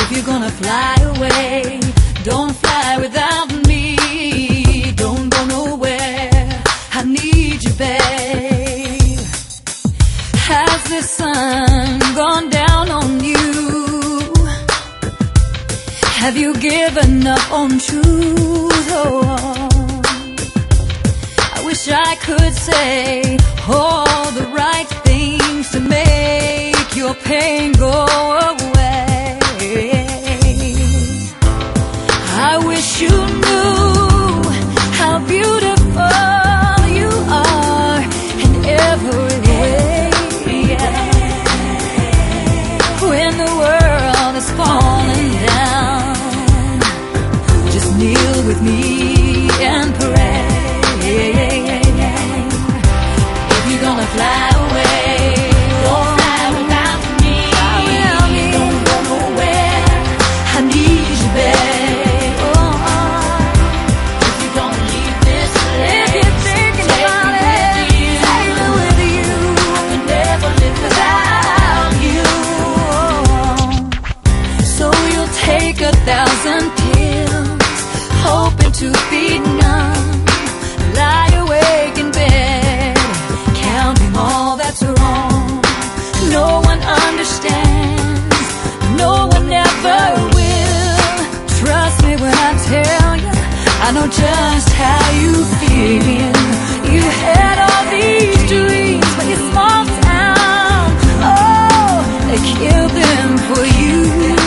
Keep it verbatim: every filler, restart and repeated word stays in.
If you're gonna fly away, don't fly without me. Don't go nowhere, I need you, babe. Has the sun gone down on you? Have you given up on truth? Oh, I wish I could say all the right things to make your pain go away. I wish you knew how beautiful you are in every way. When the world is falling down, just kneel with me and pray. If you're gonna fly away, don't fly without me. Don't go nowhere, I need you, babe. If you're gonna leave this place, if you're thinking about it, take me with you. I can never live without you. So you'll take a thousand pills, hoping to be numb. Lie awake in bed, counting all that's wrong. No one understands, no one ever will. Trust me when I tell you, I know just how you feel. You had all these dreams, but your small town, oh, they killed them for you.